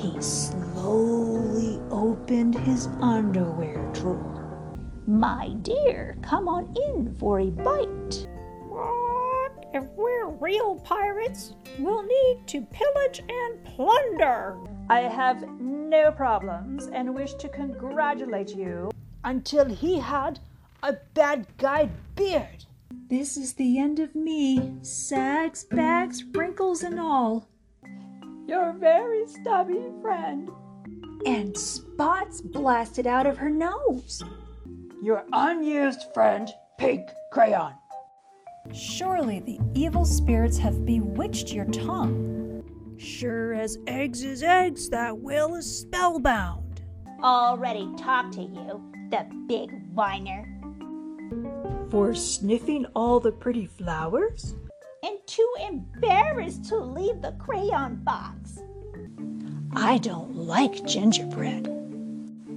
He slowly opened his underwear drawer. "My dear, come on in for a bite." What? If we're real pirates, we'll need to pillage and plunder. I have no problems and wish to congratulate you until he had a bad guy beard. This is the end of me, sags, bags, wrinkles, and all. Your very stubby friend. And spots blasted out of her nose. Your unused friend, Pink Crayon. Surely the evil spirits have bewitched your tongue. Sure as eggs is eggs, that will is spellbound. Already talked to you, the big whiner. For sniffing all the pretty flowers? And too embarrassed to leave the crayon box. I don't like gingerbread.